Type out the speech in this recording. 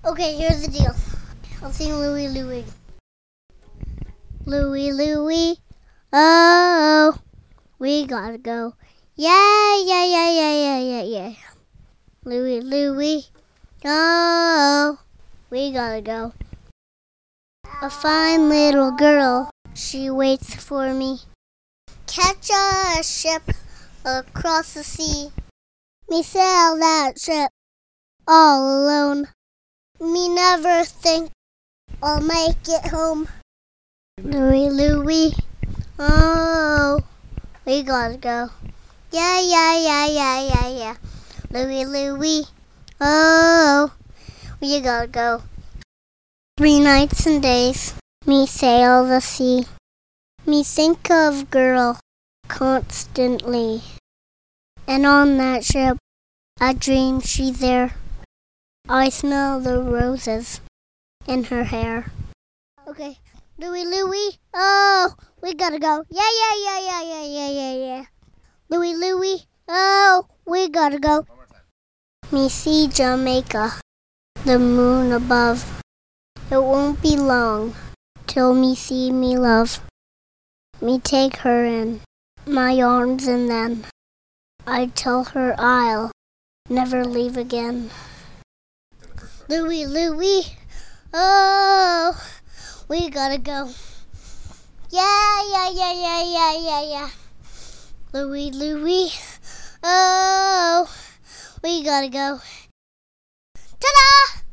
Okay, here's the deal. I'll sing Louie, Louie. Louie, Louie, oh, we gotta go. Yeah, yeah, yeah, yeah, yeah, yeah, yeah. Louie, Louie, oh, we gotta go. A fine little girl, she waits for me. Catch a ship across the sea. Me sail that ship all alone. Me never think I'll make it home. Louie, Louie, oh, we gotta go. Yeah, yeah, yeah, yeah, yeah, yeah. Louie, Louie, oh, we gotta go. 3 nights and days, me sail the sea. Me think of girl constantly. And on that ship, I dream she's there. I smell the roses in her hair. Okay, Louie, Louie, oh, we gotta go. Yeah, yeah, yeah, yeah, yeah, yeah, yeah, yeah. Louie, Louie, oh, we gotta go. Me see Jamaica, the moon above. It won't be long till me see me love. Me take her in my arms and then I tell her I'll never leave again. Louie, Louie, oh, we gotta go. Yeah, yeah, yeah, yeah, yeah, yeah, yeah. Louie, Louie, oh, we gotta go. Ta-da!